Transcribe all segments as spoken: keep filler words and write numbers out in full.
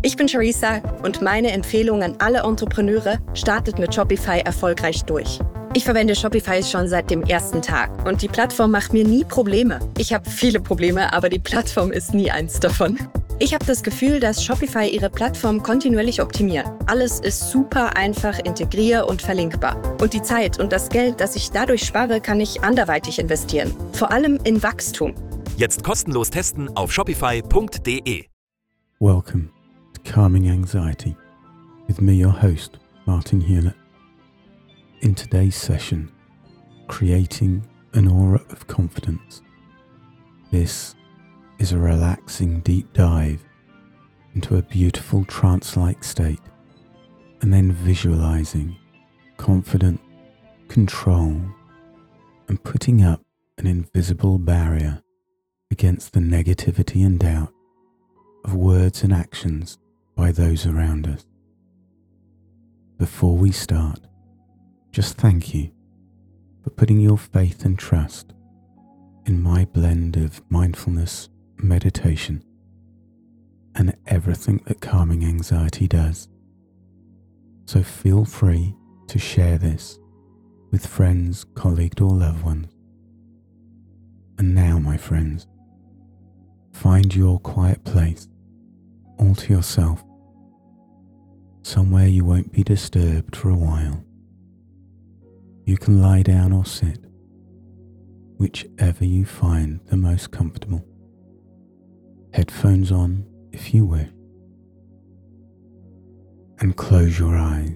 Ich bin Charissa und meine Empfehlung an alle Entrepreneure: startet mit Shopify erfolgreich durch. Ich verwende Shopify schon seit dem ersten Tag und die Plattform macht mir nie Probleme. Ich habe viele Probleme, aber die Plattform ist nie eins davon. Ich habe das Gefühl, dass Shopify ihre Plattform kontinuierlich optimiert. Alles ist super einfach integrier- und verlinkbar. Und die Zeit und das Geld, das ich dadurch spare, kann ich anderweitig investieren. Vor allem in Wachstum. Jetzt kostenlos testen auf shopify punkt de. Welcome to Calming Anxiety with me, your host, Martin Hewlett. In today's session, creating an aura of confidence. This is a relaxing deep dive into a beautiful trance-like state, and then visualizing confident control and putting up an invisible barrier against the negativity and doubt of words and actions by those around us. Before we start, just thank you for putting your faith and trust in my blend of mindfulness, meditation, and everything that calming anxiety does. So feel free to share this with friends, colleagues, or loved ones. And now, my friends, find your quiet place, all to yourself, somewhere you won't be disturbed for a while. You can lie down or sit, whichever you find the most comfortable. Headphones on if you wish. And close your eyes.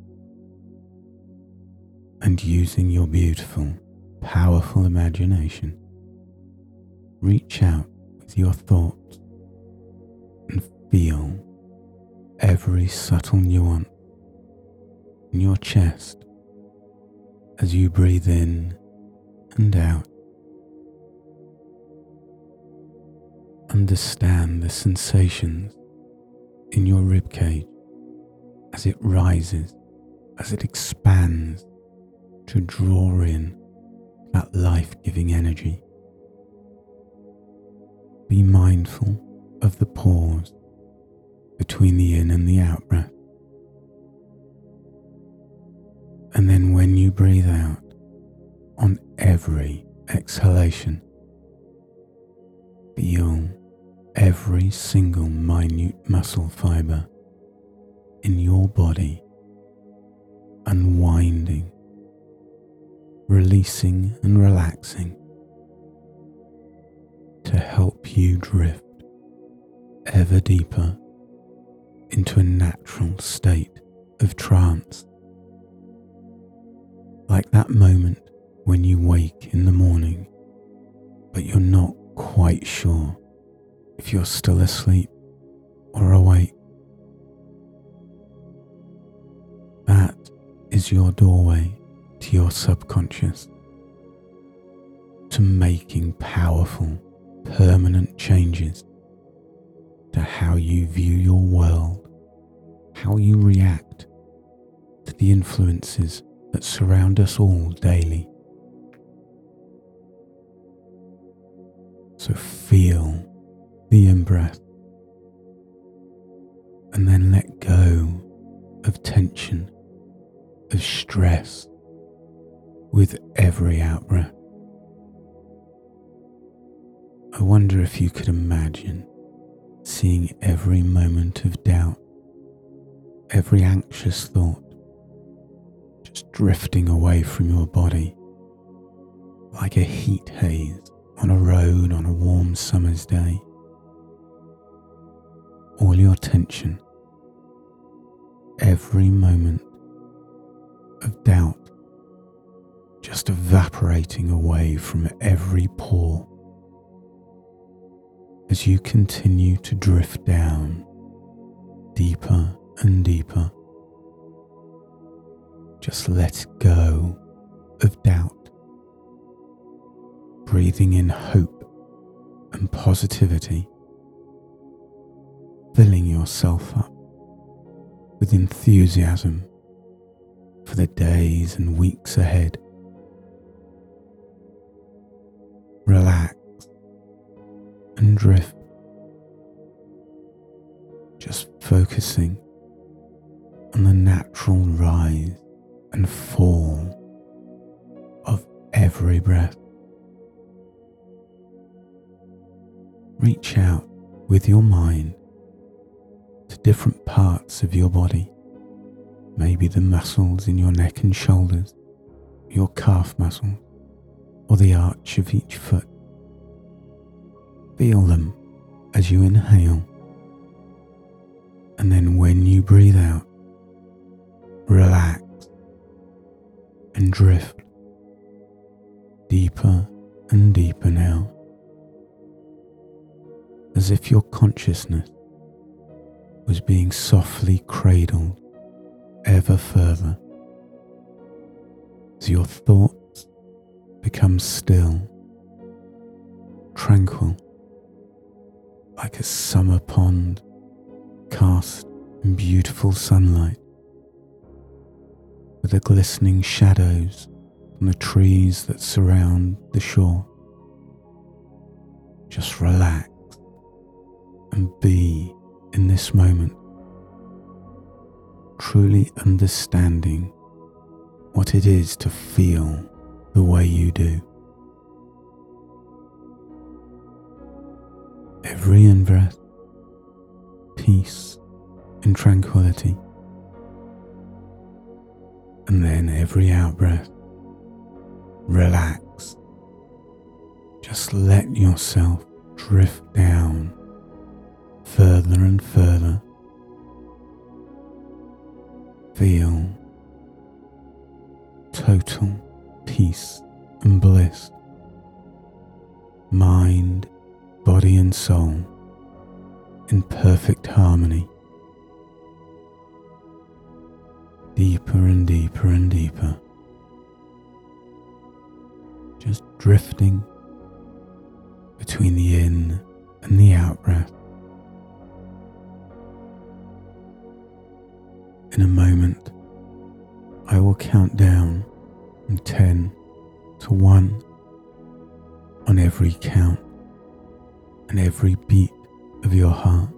And using your beautiful, powerful imagination, reach out with your thoughts and feel every subtle nuance in your chest as you breathe in and out. Understand the sensations in your ribcage as it rises, as it expands to draw in that life-giving energy. Be mindful of the pause between the in and the out breath. And then when you breathe out, on every exhalation, feel every single minute muscle fiber in your body unwinding, releasing and relaxing to help you drift ever deeper into a natural state of trance. Like that moment when you wake in the morning, but you're not quite sure if you're still asleep or awake. That is your doorway to your subconscious, to making powerful, permanent changes to how you view your world, how you react to the influences that surround us all daily. So feel the in-breath and then let go of tension, of stress with every out-breath. I wonder if you could imagine seeing every moment of doubt, every anxious thought, just drifting away from your body like a heat haze on a road on a warm summer's day. All your tension, every moment of doubt, just evaporating away from every pore as you continue to drift down deeper and deeper. Just let go of doubt, breathing in hope and positivity, filling yourself up with enthusiasm for the days and weeks ahead. Relax and drift just focusing on the natural rise and fall of every breath. Reach out with your mind to different parts of your body, maybe the muscles in your neck and shoulders, your calf muscles, or the arch of each foot. Feel them as you inhale, and then when you breathe out, relax and drift deeper and deeper now, as if your consciousness was being softly cradled ever further, as your thoughts become still, tranquil, like a summer pond cast in beautiful sunlight, with the glistening shadows on the trees that surround the shore. Just relax and be in this moment, truly understanding what it is to feel the way you do. Every in-breath, peace and tranquility, and then every out-breath, relax. Just let yourself drift down further and further. Feel total peace and bliss, mind, body and soul in perfect harmony. Deeper and deeper and deeper, just drifting between the in and the out breath. In a moment, I will count down from ten to one. On every count and every beat of your heart,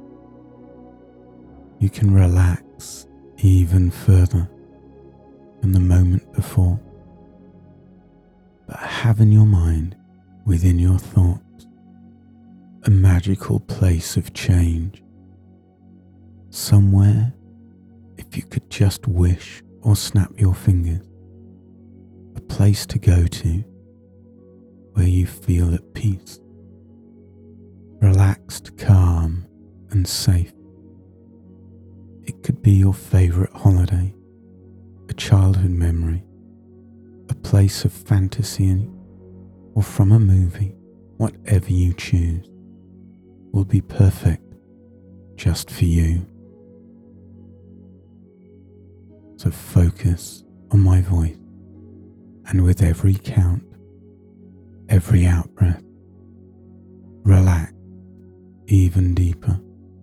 you can relax even further than the moment before, but have in your mind, within your thoughts, a magical place of change, somewhere, if you could just wish or snap your fingers, a place to go to where you feel at peace, relaxed, calm and safe. It could be your favourite holiday, a childhood memory, a place of fantasy, or from a movie. Whatever you choose will be perfect just for you. So focus on my voice, and with every count, every out-breath, relax even deeper.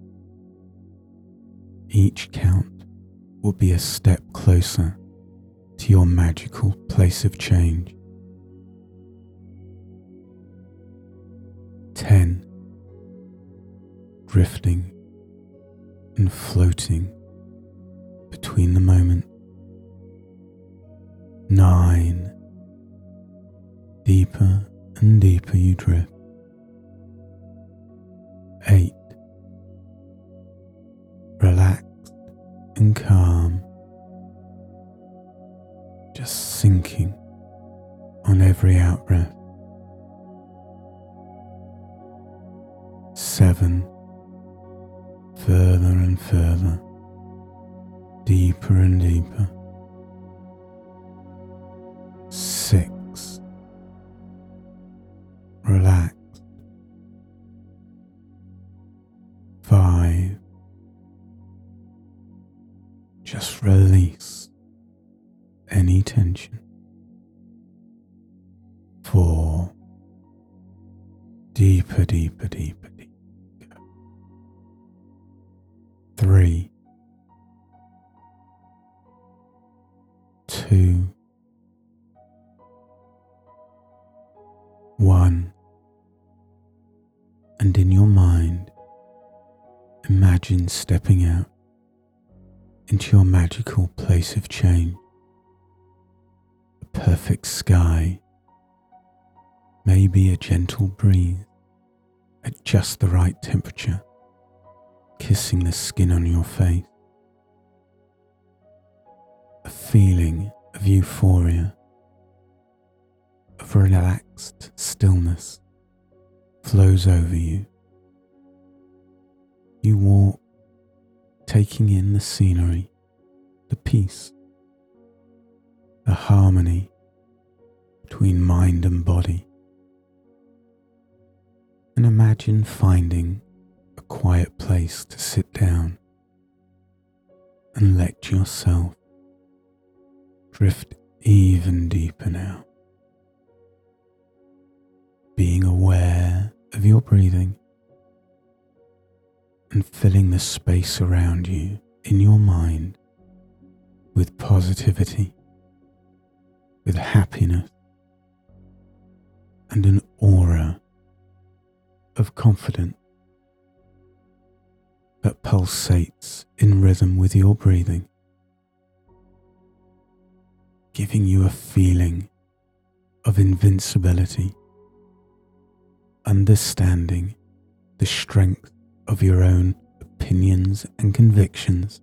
Each count will be a step closer to your magical place of change. Ten, drifting and floating between the moment. Nine, deeper and deeper you drift. Eight, relaxed and calm, just sinking on every out-breath. Seven, further and further, deeper and deeper. Six, relaxed. Five, just release any tension. Four, deeper, deeper, deeper, deeper. Three, two, one, and in your mind, imagine imagine stepping out into your magical place of change. A perfect sky, maybe a gentle breeze at just the right temperature, kissing the skin on your face. A feeling of euphoria, of relaxed stillness flows over you. You walk, taking in the scenery, the peace, the harmony between mind and body. And imagine finding a quiet place to sit down and let yourself drift even deeper now, being aware of your breathing and filling the space around you in your mind with positivity, with happiness, and an aura of confidence that pulsates in rhythm with your breathing, giving you a feeling of invincibility, understanding the strength of your own opinions and convictions,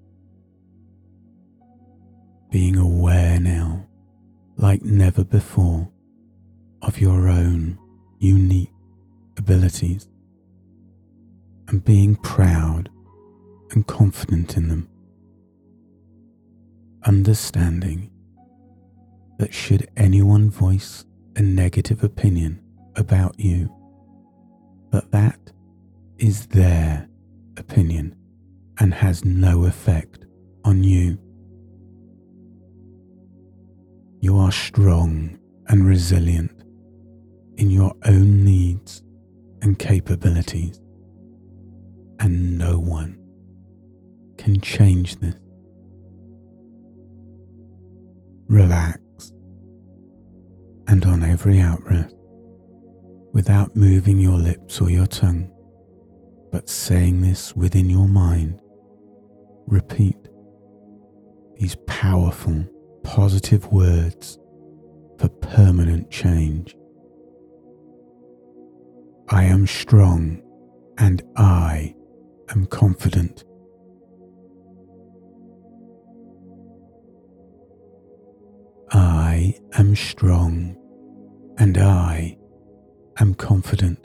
being aware now, like never before, of your own unique abilities, and being proud and confident in them, understanding that should anyone voice a negative opinion about you, that that is their opinion and has no effect on you. You are strong and resilient in your own needs and capabilities, and no one can change this. Relax, and on every out-breath, without moving your lips or your tongue, but saying this within your mind, repeat these powerful, positive words for permanent change. I am strong and I am confident. I am strong and I am confident.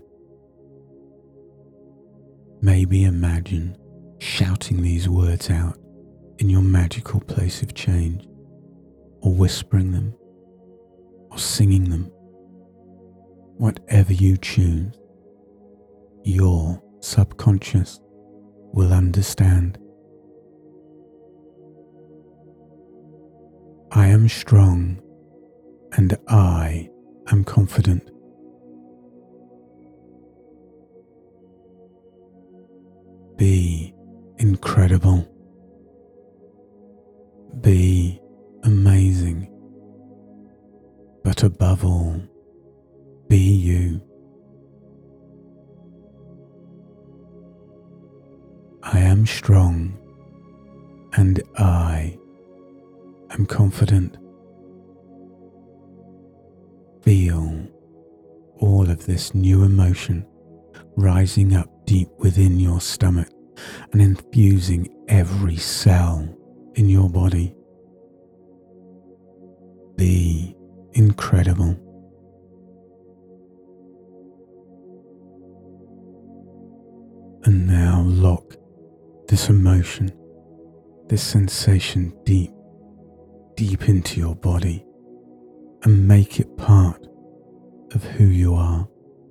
Maybe imagine shouting these words out in your magical place of change, or whispering them, or singing them. Whatever you choose, your subconscious will understand. I am strong and I am confident. Be incredible. Be amazing. But above all, be you. I am strong and I am confident. Feel all of this new emotion rising up deep within your stomach and infusing every cell in your body. Be incredible. And now lock this emotion, this sensation deep, deep into your body, and make it part of who you are.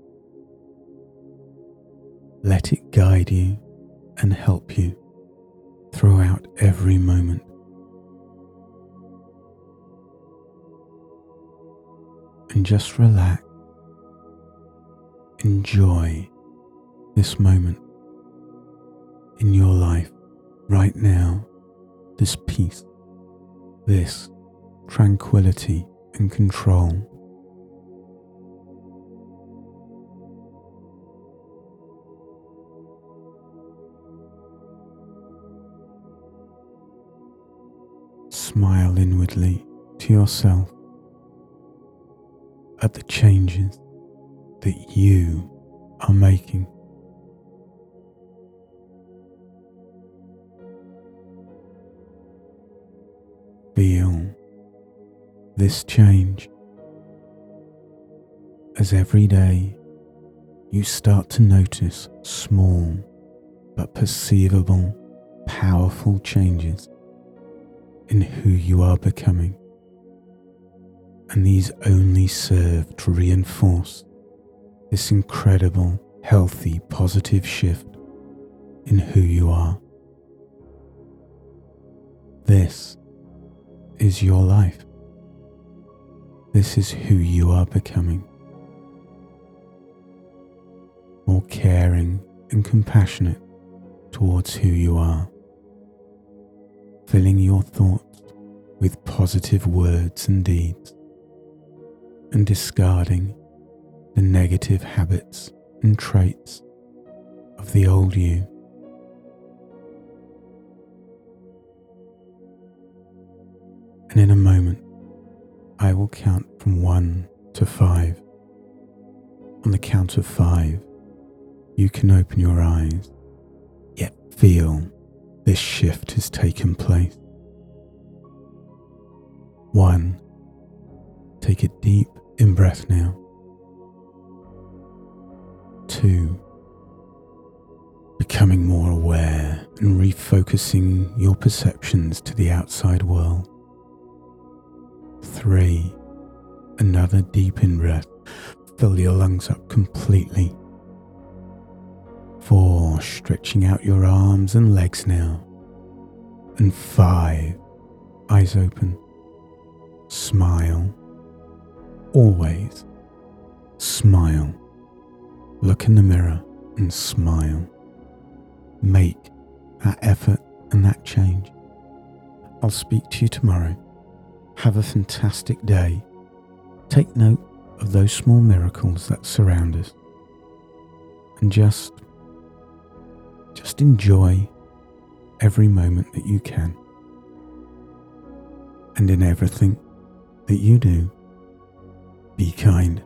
Let it guide you and help you throughout every moment. And just relax. Enjoy this moment in your life right now, this peace, this tranquility and control. Smile inwardly to yourself at the changes that you are making. Feel this change as every day you start to notice small but perceivable, powerful changes in who you are becoming. And these only serve to reinforce this incredible, healthy, positive shift in who you are. This is your life. This is who you are becoming. More caring and compassionate towards who you are. Filling your thoughts with positive words and deeds, and discarding the negative habits and traits of the old you. And in a moment, I will count from one to five. On the count of five, you can open your eyes, yet feel this shift has taken place. One, take a deep in-breath now. Two, becoming more aware and refocusing your perceptions to the outside world. Three, another deep in-breath. Fill your lungs up completely. Four, stretching out your arms and legs now. And five, eyes open. Smile. Always smile. Look in the mirror and smile. Make that effort and that change. I'll speak to you tomorrow. Have a fantastic day. Take note of those small miracles that surround us. And just, just enjoy every moment that you can. And in everything that you do, be kind.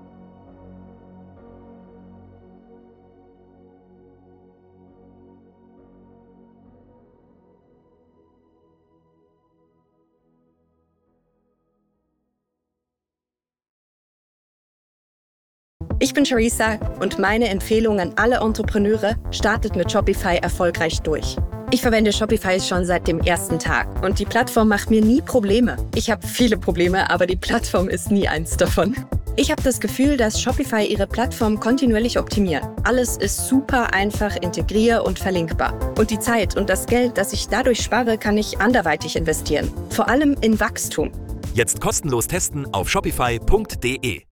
Ich bin Charissa und meine Empfehlung an alle Entrepreneure: startet mit Shopify erfolgreich durch. Ich verwende Shopify schon seit dem ersten Tag und die Plattform macht mir nie Probleme. Ich habe viele Probleme, aber die Plattform ist nie eins davon. Ich habe das Gefühl, dass Shopify ihre Plattform kontinuierlich optimiert. Alles ist super einfach integrier- und verlinkbar. Und die Zeit und das Geld, das ich dadurch spare, kann ich anderweitig investieren. Vor allem in Wachstum. Jetzt kostenlos testen auf shopify punkt de.